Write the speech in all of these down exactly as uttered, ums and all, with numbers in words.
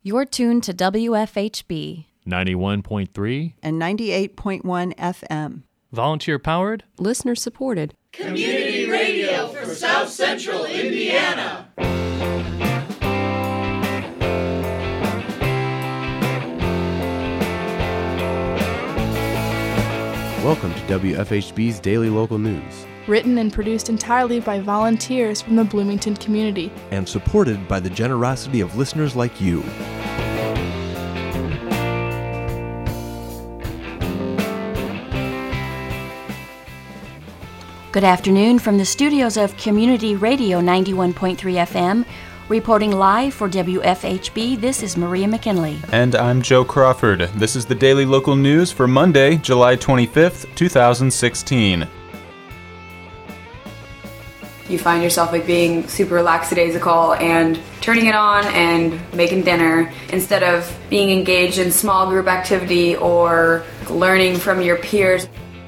You're tuned to W F H B ninety-one point three and ninety-eight point one F M. Volunteer-powered, listener-supported. Community radio for South Central Indiana. Welcome to W F H B's Daily Local News. Written and produced entirely by volunteers from the Bloomington community. And supported by the generosity of listeners like you. Good afternoon from the studios of Community Radio ninety-one point three F M. Reporting live for W F H B, this is Maria McKinley. And I'm Joe Crawford. This is the Daily Local News for Monday, July twenty-fifth, twenty sixteen. You find yourself like being super lackadaisical and turning it on and making dinner instead of being engaged in small group activity or learning from your peers.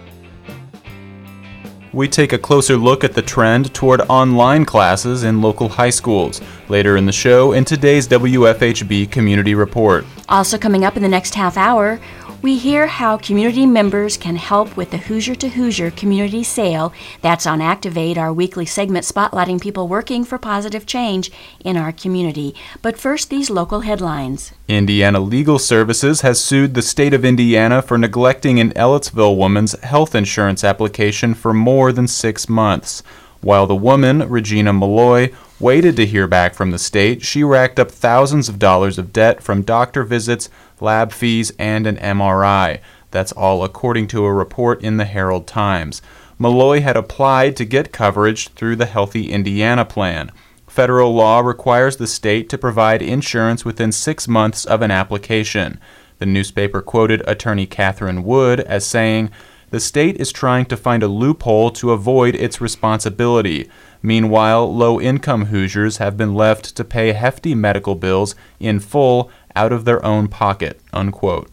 We take a closer look at the trend toward online classes in local high schools later in the show in today's W F H B Community Report. Also coming up in the next half hour, we hear how community members can help with the Hoosier to Hoosier Community Sale. That's on Activate, our weekly segment spotlighting people working for positive change in our community. But first, these local headlines. Indiana Legal Services has sued the state of Indiana for neglecting an Ellettsville woman's health insurance application for more than six months. While the woman, Regina Malloy, waited to hear back from the state, she racked up thousands of dollars of debt from doctor visits, lab fees, and an M R I. That's all according to a report in the Herald Times. Malloy had applied to get coverage through the Healthy Indiana Plan. Federal law requires the state to provide insurance within six months of an application. The newspaper quoted attorney Catherine Wood as saying, "The state is trying to find a loophole to avoid its responsibility. Meanwhile, low-income Hoosiers have been left to pay hefty medical bills in full out of their own pocket," unquote.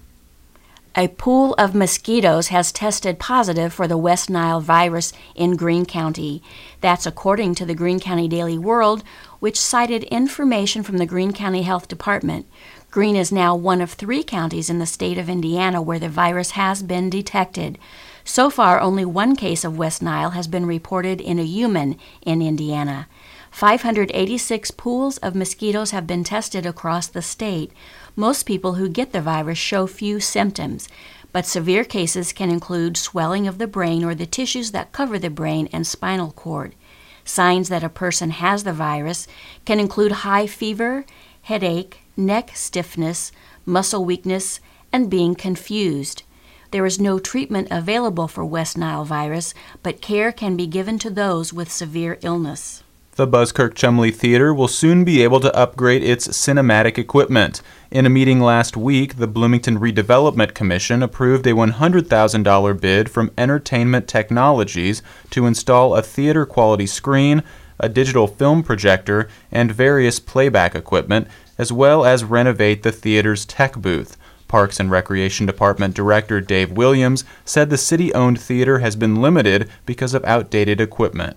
A pool of mosquitoes has tested positive for the West Nile virus in Greene County. That's according to the Greene County Daily World, which cited information from the Greene County Health Department. Greene is now one of three counties in the state of Indiana where the virus has been detected. So far, only one case of West Nile has been reported in a human in Indiana. five hundred eighty-six pools of mosquitoes have been tested across the state. Most people who get the virus show few symptoms, but severe cases can include swelling of the brain or the tissues that cover the brain and spinal cord. Signs that a person has the virus can include high fever, headache, neck stiffness, muscle weakness, and being confused. There is no treatment available for West Nile virus, but care can be given to those with severe illness. The Buskirk Chumley Theater will soon be able to upgrade its cinematic equipment. In a meeting last week, the Bloomington Redevelopment Commission approved a one hundred thousand dollars bid from Entertainment Technologies to install a theater-quality screen, a digital film projector, and various playback equipment, as well as renovate the theater's tech booth. Parks and Recreation Department Director Dave Williams said the city-owned theater has been limited because of outdated equipment.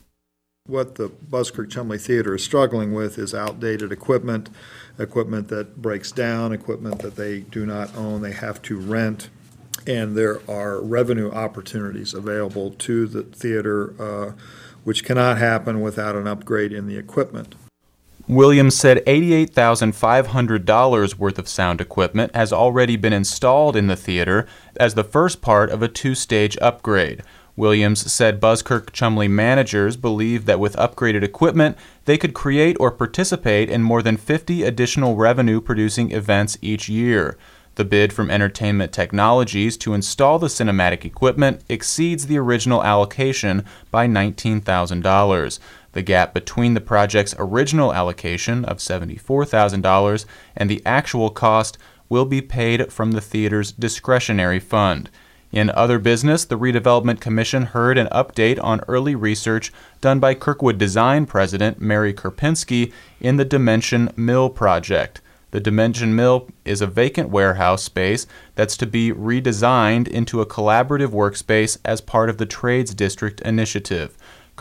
What the Buskirk Chumley Theater is struggling with is outdated equipment, equipment that breaks down, equipment that they do not own, they have to rent, and there are revenue opportunities available to the theater uh, which cannot happen without an upgrade in the equipment. Williams said eighty-eight thousand five hundred dollars worth of sound equipment has already been installed in the theater as the first part of a two-stage upgrade. Williams said Buskirk Chumley managers believe that with upgraded equipment, they could create or participate in more than fifty additional revenue-producing events each year. The bid from Entertainment Technologies to install the cinematic equipment exceeds the original allocation by nineteen thousand dollars. The gap between the project's original allocation of seventy-four thousand dollars and the actual cost will be paid from the theater's discretionary fund. In other business, the Redevelopment Commission heard an update on early research done by Kirkwood Design President Mary Kerpinski in the Dimension Mill project. The Dimension Mill is a vacant warehouse space that's to be redesigned into a collaborative workspace as part of the Trades District initiative.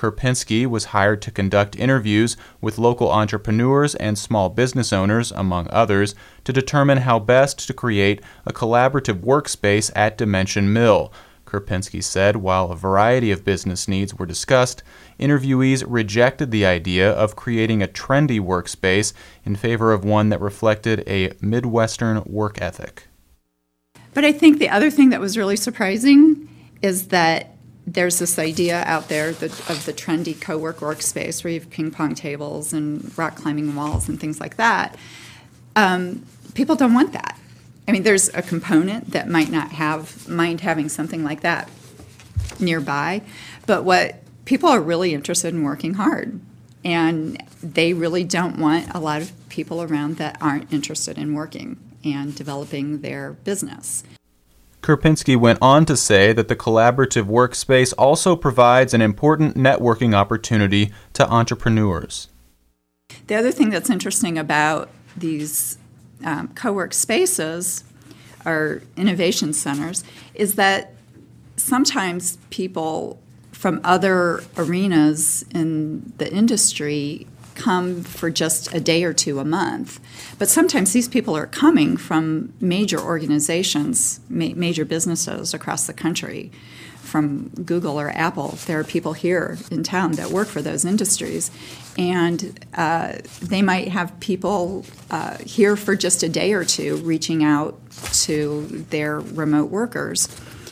Kurpinski was hired to conduct interviews with local entrepreneurs and small business owners, among others, to determine how best to create a collaborative workspace at Dimension Mill. Kurpinski said while a variety of business needs were discussed, interviewees rejected the idea of creating a trendy workspace in favor of one that reflected a Midwestern work ethic. But I think the other thing that was really surprising is that there's this idea out there that, of the trendy co-work workspace where you have ping pong tables and rock climbing walls and things like that. Um, people don't want that. I mean, there's a component that might not have mind having something like that nearby, but what people are really interested in working hard, and they really don't want a lot of people around that aren't interested in working and developing their business. Kurpinski went on to say that the collaborative workspace also provides an important networking opportunity to entrepreneurs. The other thing that's interesting about these um, co-work spaces or innovation centers is that sometimes people from other arenas in the industry come for just a day or two a month. But sometimes these people are coming from major organizations, ma- major businesses across the country. From Google or Apple, there are people here in town that work for those industries. And uh, they might have people uh, here for just a day or two reaching out to their remote workers.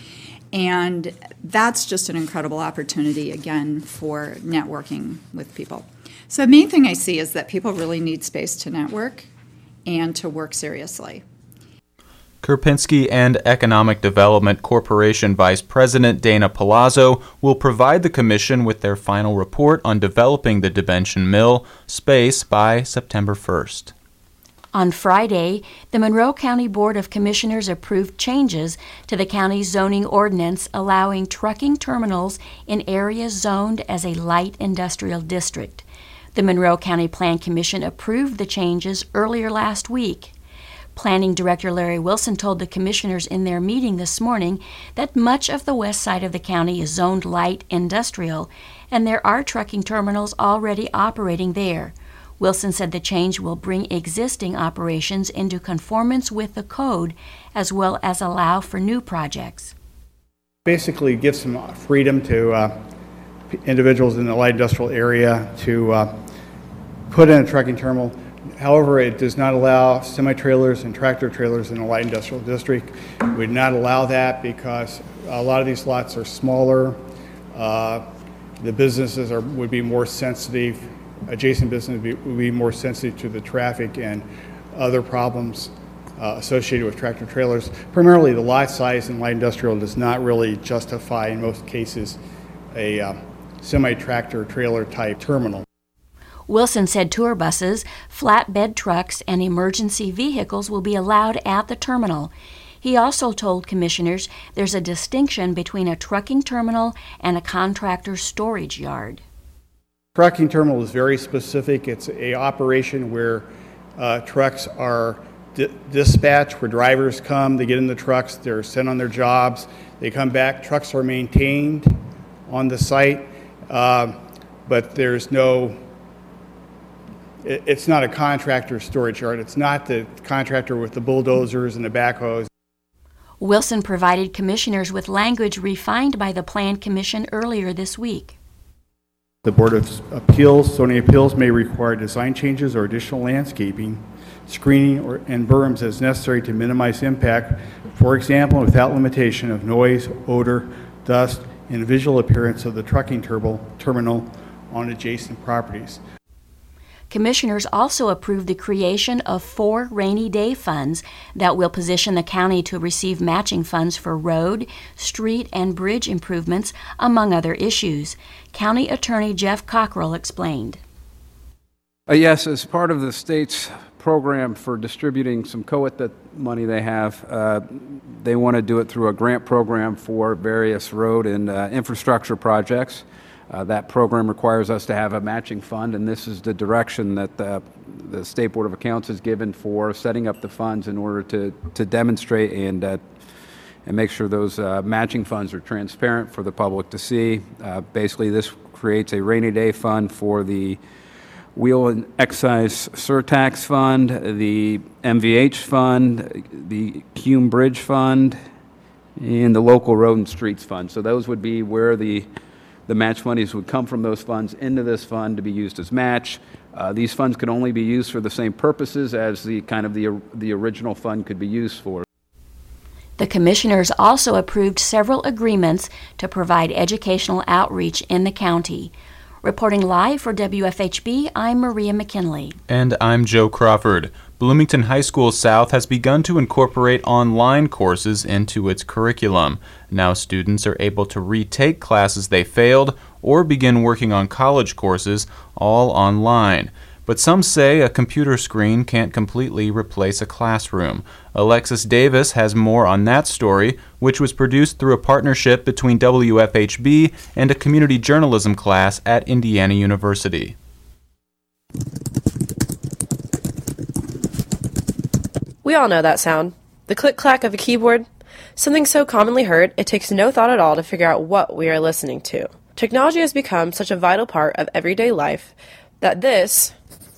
And that's just an incredible opportunity, again, for networking with people. So the main thing I see is that people really need space to network and to work seriously. Kurpinski and Economic Development Corporation Vice President Dana Palazzo will provide the Commission with their final report on developing the Dimension Mill space by September first. On Friday, the Monroe County Board of Commissioners approved changes to the county's zoning ordinance allowing trucking terminals in areas zoned as a light industrial district. The Monroe County Plan Commission approved the changes earlier last week. Planning Director Larry Wilson told the commissioners in their meeting this morning that much of the west side of the county is zoned light industrial, and there are trucking terminals already operating there. Wilson said the change will bring existing operations into conformance with the code as well as allow for new projects. Basically gives some freedom to uh, individuals in the light industrial area to uh, put in a trucking terminal. However, it does not allow semi-trailers and tractor trailers in the light industrial district. We would not allow that because a lot of these lots are smaller. Uh, the businesses are would be more sensitive. Adjacent businesses would be, would be more sensitive to the traffic and other problems uh, associated with tractor trailers. Primarily, the lot size in light industrial does not really justify, in most cases, a uh, semi-tractor trailer type terminal. Wilson said tour buses, flatbed trucks, and emergency vehicles will be allowed at the terminal. He also told commissioners there's a distinction between a trucking terminal and a contractor storage yard. Trucking terminal is very specific. It's a operation where uh, trucks are di- dispatched, where drivers come, they get in the trucks, they're sent on their jobs, they come back, trucks are maintained on the site, uh, but there's no It's not a contractor storage yard. It's not the contractor with the bulldozers and the backhoes. Wilson provided commissioners with language refined by the Plan Commission earlier this week. The Board of Appeals, zoning appeals, may require design changes or additional landscaping, screening, or, and berms as necessary to minimize impact, for example, without limitation of noise, odor, dust, and visual appearance of the trucking turbo, terminal on adjacent properties. Commissioners also approved the creation of four rainy day funds that will position the county to receive matching funds for road, street, and bridge improvements, among other issues. County Attorney Jeff Cockrell explained. Uh, yes, as part of the state's program for distributing some C O A T money they have, uh, they want to do it through a grant program for various road and uh, infrastructure projects. Uh, that program requires us to have a matching fund, and this is the direction that the, the State Board of Accounts has given for setting up the funds in order to, to demonstrate and, uh, and make sure those uh, matching funds are transparent for the public to see. Uh, basically, this creates a rainy day fund for the Wheel and Excise Surtax Fund, the M V H Fund, the Cume Bridge Fund, and the Local Road and Streets Fund. So those would be where the, the match monies would come from those funds into this fund to be used as match. Uh, these funds could only be used for the same purposes as the kind of the, the original fund could be used for. The commissioners also approved several agreements to provide educational outreach in the county. Reporting live for W F H B, I'm Maria McKinley. And I'm Joe Crawford. Bloomington High School South has begun to incorporate online courses into its curriculum. Now students are able to retake classes they failed or begin working on college courses all online. But some say a computer screen can't completely replace a classroom. Alexis Davis has more on that story, which was produced through a partnership between W F H B and a community journalism class at Indiana University. We all know that sound. The click-clack of a keyboard. Something so commonly heard, it takes no thought at all to figure out what we are listening to. Technology has become such a vital part of everyday life that this,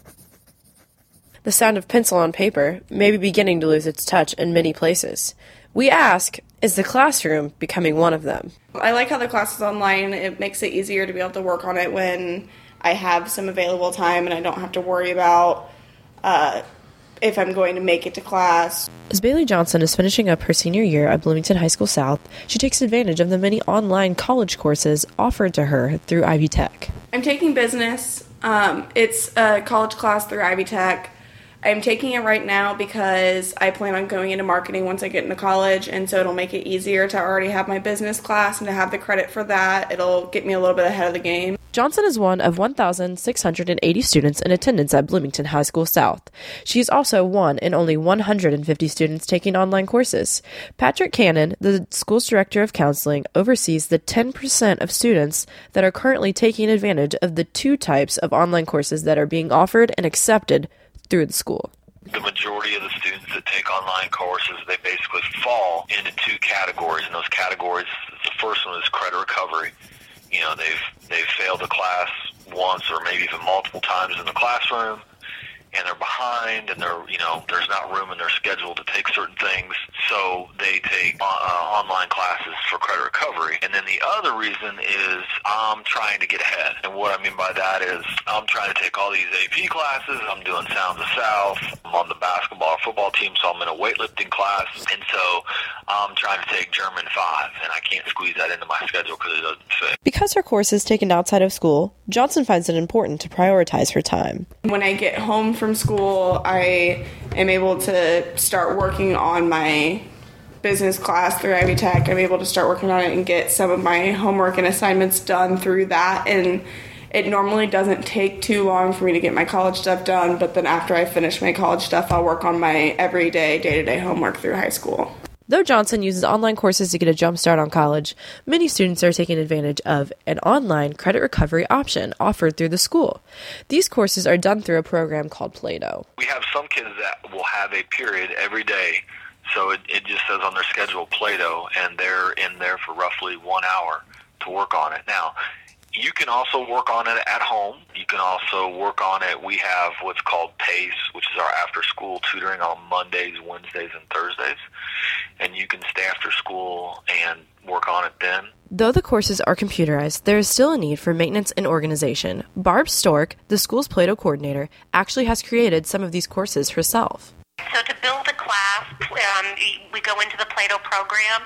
the sound of pencil on paper, may be beginning to lose its touch in many places. We ask, is the classroom becoming one of them? I like how the class is online. It makes it easier to be able to work on it when I have some available time and I don't have to worry about uh, if I'm going to make it to class. As Bailey Johnson is finishing up her senior year at Bloomington High School South, she takes advantage of the many online college courses offered to her through Ivy Tech. I'm taking business. Um, it's a college class through Ivy Tech. I'm taking it right now because I plan on going into marketing once I get into college, and so it'll make it easier to already have my business class and to have the credit for that. It'll get me a little bit ahead of the game. Johnson is one of one thousand six hundred eighty students in attendance at Bloomington High School South. She is also one in only one hundred fifty students taking online courses. Patrick Cannon, the school's director of counseling, oversees the ten percent of students that are currently taking advantage of the two types of online courses that are being offered and accepted through the school. The majority of the students that take online courses, they basically fall into two categories, and those categories, the first one is credit recovery. You know, they've they've failed a class once or maybe even multiple times in the classroom, and they're behind, and they're, you know, there's not room in their schedule to take certain things, so they take uh, online classes for credit recovery. And then the other reason is I'm trying to get ahead. And what I mean by that is I'm trying to take all these A P classes. I'm doing Sounds of South. I'm on the basketball or football team, so I'm in a weightlifting class. And so I'm trying to take German five, and I can't squeeze that into my schedule because it doesn't fit. Because her course is taken outside of school, Johnson finds it important to prioritize her time. When I get home from school, I am able to start working on my business class through Ivy Tech. I'm able to start working on it and get some of my homework and assignments done through that. And it normally doesn't take too long for me to get my college stuff done, but then after I finish my college stuff, I'll work on my everyday, day-to-day homework through high school. Though Johnson uses online courses to get a jump start on college, many students are taking advantage of an online credit recovery option offered through the school. These courses are done through a program called Play-Doh. We have some kids that will have a period every day, so it, it just says on their schedule Play-Doh, and they're in there for roughly one hour to work on it. Now, you can also work on it at home. You can also work on it. We have what's called PACE, which is our after-school tutoring on Mondays, Wednesdays, and Thursdays. And you can stay after school and work on it then. Though the courses are computerized, there is still a need for maintenance and organization. Barb Stork, the school's Play-Doh coordinator, actually has created some of these courses herself. So to build a class, um, we go into the Play-Doh program,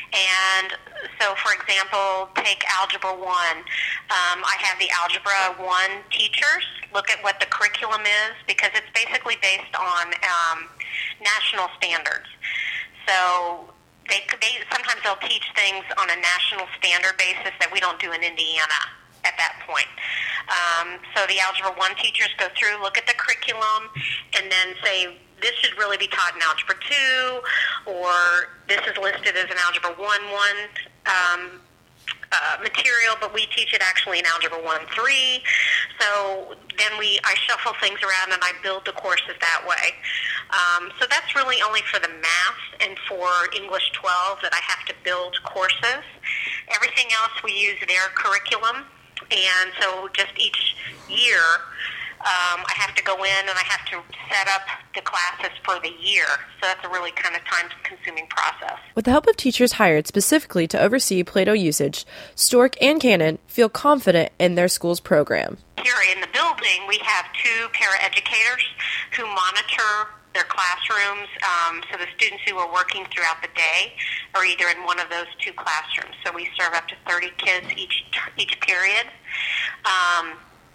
and so, for example, take Algebra one. Um, I have the Algebra one teachers look at what the curriculum is, because it's basically based on um, national standards. So they, they sometimes they'll teach things on a national standard basis that we don't do in Indiana at that point. Um, so the Algebra one teachers go through, look at the curriculum, and then say, this should really be taught in Algebra two, or this is listed as an Algebra one one um, uh, material, but we teach it actually in Algebra one three. So then we, I shuffle things around and I build the courses that way. Um, so that's really only for the math and for English twelve that I have to build courses. Everything else we use their curriculum. And so just each year, um, I have to go in and I have to set up the classes for the year. So that's a really kind of time-consuming process. With the help of teachers hired specifically to oversee Play-Doh usage, Stork and Cannon feel confident in their school's program. Here in the building, we have two paraeducators who monitor their classrooms, um, so the students who are working throughout the day are either in one of those two classrooms. So we serve up to thirty kids each each period, um,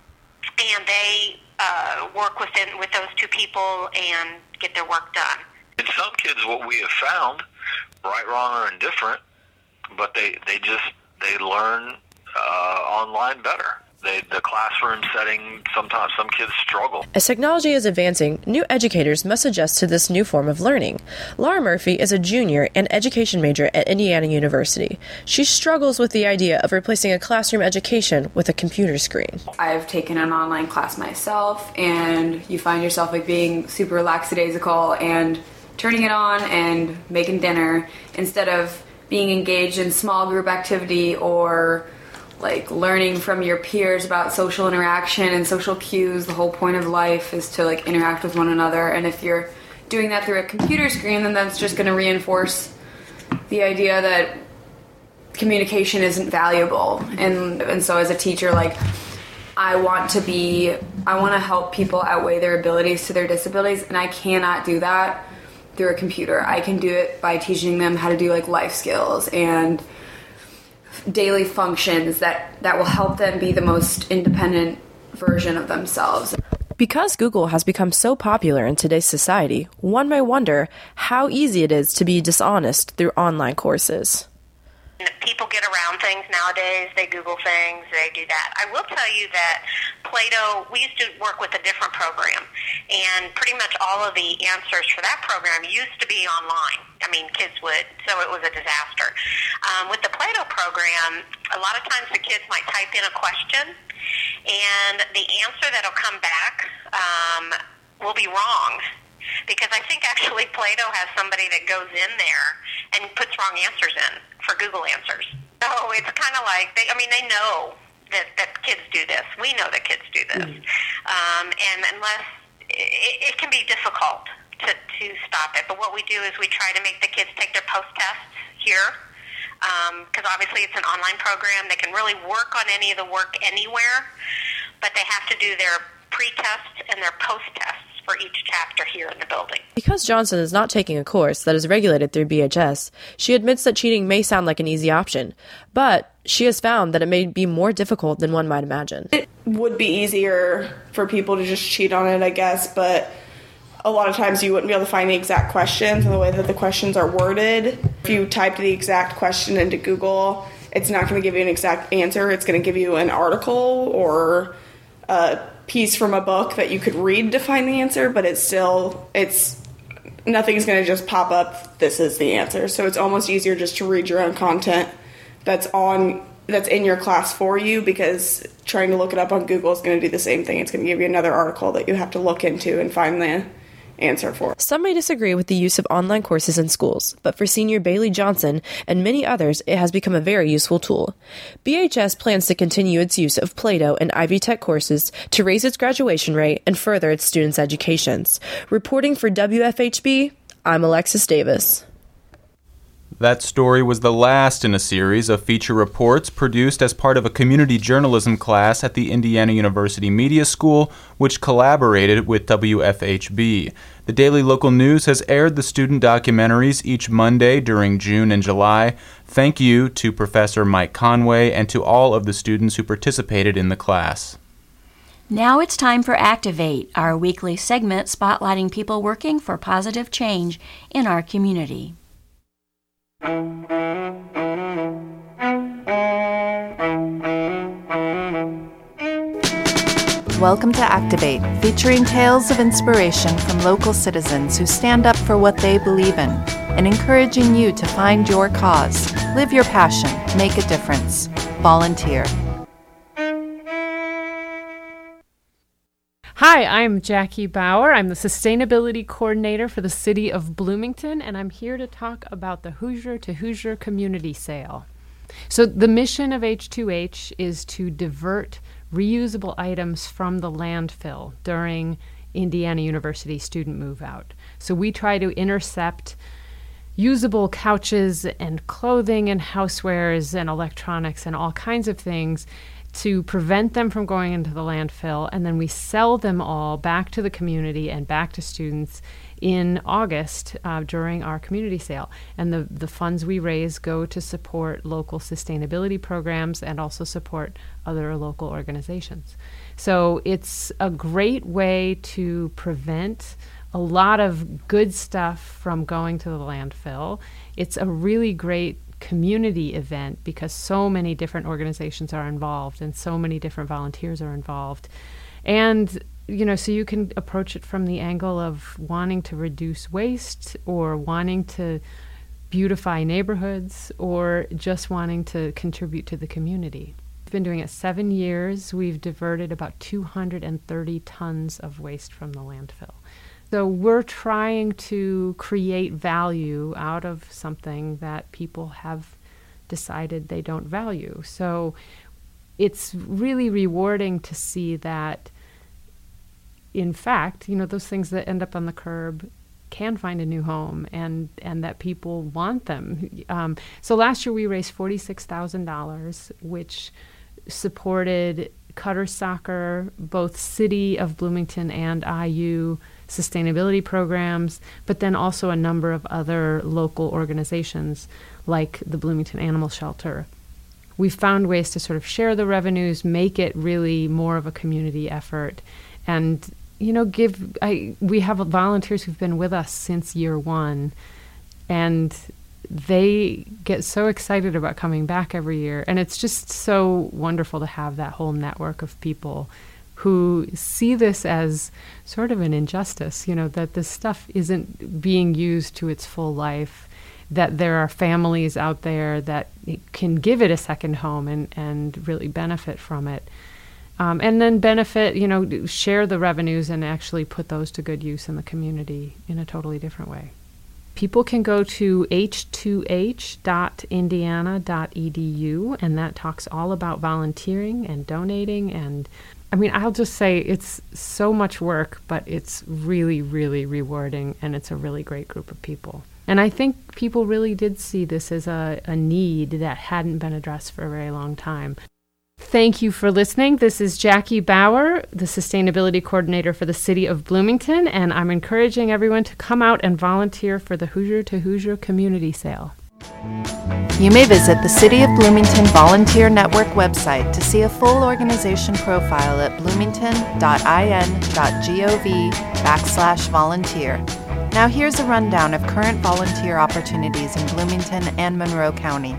and they uh, work within with those two people and get their work done. In some kids, what we have found, right, wrong, or indifferent, but they they just they learn uh, online better. They, the classroom setting, sometimes some kids struggle. As technology is advancing, new educators must adjust to this new form of learning. Laura Murphy is a junior and education major at Indiana University. She struggles with the idea of replacing a classroom education with a computer screen. I've taken an online class myself, and you find yourself like being super lackadaisical and turning it on and making dinner instead of being engaged in small group activity or like learning from your peers about social interaction and social cues. The whole point of life is to like interact with one another, and if you're doing that through a computer screen, then that's just going to reinforce the idea that communication isn't valuable. And and so as a teacher, like I want to be I want to help people outweigh their abilities to their disabilities, and I cannot do that through a computer. I can do it by teaching them how to do like life skills and daily functions that, that will help them be the most independent version of themselves. Because Google has become so popular in today's society, one may wonder how easy it is to be dishonest through online courses. People get around things nowadays. They Google things. They do that. I will tell you that Play-Doh, we used to work with a different program, and pretty much all of the answers for that program used to be online. I mean, kids would, so it was a disaster. Um, with the Play-Doh program, a lot of times the kids might type in a question, and the answer that'll come back um, will be wrong. Because I think actually Play-Doh has somebody that goes in there and puts wrong answers in for Google answers. So it's kind of like, they, I mean, they know that, that kids do this. We know that kids do this. Mm-hmm. Um, and unless, it, it can be difficult to, to stop it. But what we do is we try to make the kids take their post-tests here. Because um, obviously it's an online program. They can really work on any of the work anywhere. But they have to do their pre-tests and their post-tests for each chapter here in the building. Because Johnson is not taking a course that is regulated through B H S, she admits that cheating may sound like an easy option, but she has found that it may be more difficult than one might imagine. It would be easier for people to just cheat on it, I guess, but a lot of times you wouldn't be able to find the exact questions and the way that the questions are worded. If you typed the exact question into Google, it's not going to give you an exact answer. It's going to give you an article or a piece from a book that you could read to find the answer, but it's still, it's, nothing's going to just pop up, this is the answer. So it's almost easier just to read your own content that's on, that's in your class for you, because trying to look it up on Google is going to do the same thing. It's going to give you another article that you have to look into and find the answer for. Some may disagree with the use of online courses in schools, but for senior Bailey Johnson and many others, it has become a very useful tool. B H S plans to continue its use of Play-Doh and Ivy Tech courses to raise its graduation rate and further its students' educations. Reporting for W F H B, I'm Alexis Davis. That story was the last in a series of feature reports produced as part of a community journalism class at the Indiana University Media School, which collaborated with W F H B. The Daily Local News has aired the student documentaries each Monday during June and July. Thank you to Professor Mike Conway and to all of the students who participated in the class. Now it's time for Activate, our weekly segment spotlighting people working for positive change in our community. Welcome to Activate, featuring tales of inspiration from local citizens who stand up for what they believe in and encouraging you to find your cause, live your passion, make a difference. Volunteer. Hi, I'm Jackie Bauer. I'm the Sustainability Coordinator for the City of Bloomington, and I'm here to talk about the Hoosier to Hoosier Community Sale. So the mission of H two H is to divert reusable items from the landfill during Indiana University student move out. So we try to intercept usable couches and clothing and housewares and electronics and all kinds of things to prevent them from going into the landfill, and then we sell them all back to the community and back to students in August uh, during our community sale. And the, the funds we raise go to support local sustainability programs and also support other local organizations. So it's a great way to prevent a lot of good stuff from going to the landfill. It's a really great community event because so many different organizations are involved and so many different volunteers are involved. And, you know, so you can approach it from the angle of wanting to reduce waste or wanting to beautify neighborhoods or just wanting to contribute to the community. We've been doing it seven years. We've diverted about two hundred thirty tons of waste from the landfill. So we're trying to create value out of something that people have decided they don't value. So it's really rewarding to see that, in fact, you know, those things that end up on the curb can find a new home and, and that people want them. Um, so last year we raised forty-six thousand dollars, which supported Cutter Soccer, both City of Bloomington and I U sustainability programs, but then also a number of other local organizations like the Bloomington Animal Shelter. We've found ways to sort of share the revenues, make it really more of a community effort, and, you know, give, I, we have volunteers who've been with us since year one, and they get so excited about coming back every year. And it's just so wonderful to have that whole network of people who see this as sort of an injustice, you know, that this stuff isn't being used to its full life, that there are families out there that can give it a second home and, and really benefit from it. Um, and then benefit, you know, share the revenues and actually put those to good use in the community in a totally different way. People can go to h two h dot indiana dot e d u, and that talks all about volunteering and donating. And I mean, I'll just say it's so much work, but it's really, really rewarding, and it's a really great group of people. And I think people really did see this as a, a need that hadn't been addressed for a very long time. Thank you for listening. This is Jackie Bauer, the Sustainability Coordinator for the City of Bloomington, and I'm encouraging everyone to come out and volunteer for the Hoosier to Hoosier Community Sale. You may visit the City of Bloomington Volunteer Network website to see a full organization profile at bloomington dot i n dot gov backslash volunteer. Now here's a rundown of current volunteer opportunities in Bloomington and Monroe County.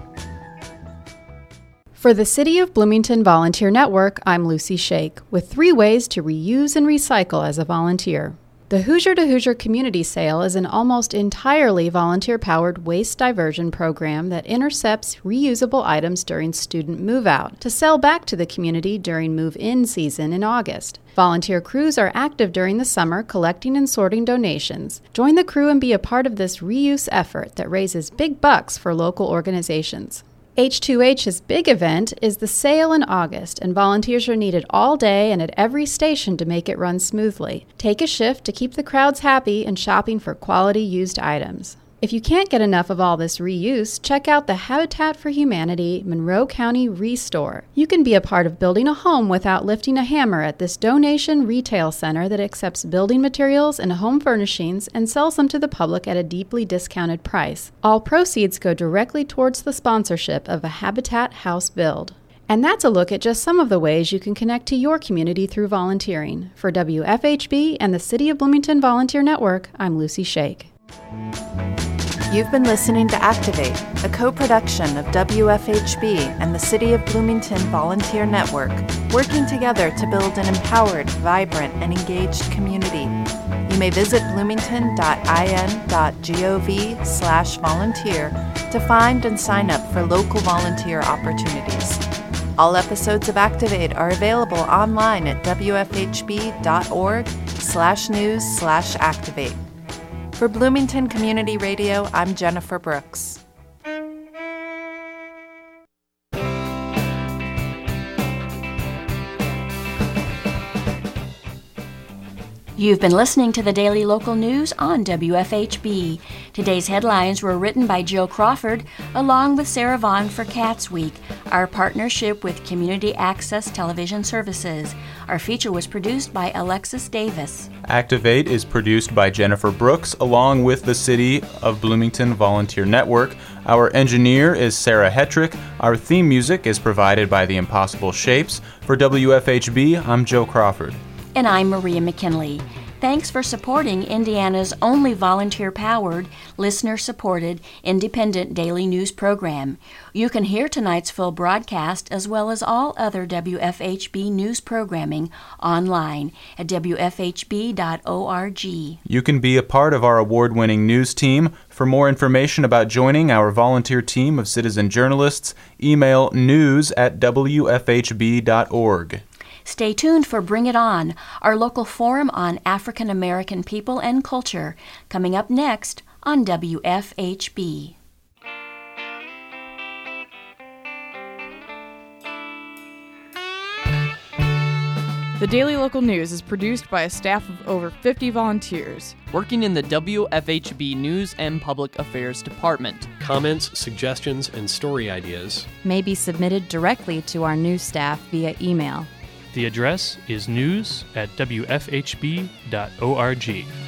For the City of Bloomington Volunteer Network, I'm Lucy Shake, with three ways to reuse and recycle as a volunteer. The Hoosier to Hoosier Community Sale is an almost entirely volunteer-powered waste diversion program that intercepts reusable items during student move-out to sell back to the community during move-in season in August. Volunteer crews are active during the summer collecting and sorting donations. Join the crew and be a part of this reuse effort that raises big bucks for local organizations. H two H's big event is the sale in August, and volunteers are needed all day and at every station to make it run smoothly. Take a shift to keep the crowds happy and shopping for quality used items. If you can't get enough of all this reuse, check out the Habitat for Humanity Monroe County Restore. You can be a part of building a home without lifting a hammer at this donation retail center that accepts building materials and home furnishings and sells them to the public at a deeply discounted price. All proceeds go directly towards the sponsorship of a Habitat house build. And that's a look at just some of the ways you can connect to your community through volunteering. For W F H B and the City of Bloomington Volunteer Network, I'm Lucy Shake. You've been listening to Activate, a co-production of W F H B and the City of Bloomington Volunteer Network, working together to build an empowered, vibrant, and engaged community. You may visit bloomington dot i n dot gov slash volunteer to find and sign up for local volunteer opportunities. All episodes of Activate are available online at w f h b dot org slash news slash activate. For Bloomington Community Radio, I'm Jennifer Brooks. You've been listening to the Daily Local News on W F H B. Today's headlines were written by Jill Crawford along with Sarah Vaughn for Cats Week, our partnership with Community Access Television Services. Our feature was produced by Alexis Davis. Activate is produced by Jennifer Brooks along with the City of Bloomington Volunteer Network. Our engineer is Sarah Hetrick. Our theme music is provided by The Impossible Shapes. For W F H B, I'm Joe Crawford. And I'm Maria McKinley. Thanks for supporting Indiana's only volunteer-powered, listener-supported, independent daily news program. You can hear tonight's full broadcast as well as all other W F H B news programming online at W F H B dot org. You can be a part of our award-winning news team. For more information about joining our volunteer team of citizen journalists, email news at W F H B dot org. Stay tuned for Bring It On, our local forum on African American people and culture, coming up next on W F H B. The Daily Local News is produced by a staff of over fifty volunteers working in the W F H B News and Public Affairs Department. Comments, suggestions, and story ideas may be submitted directly to our news staff via email. The address is news at W F H B dot org.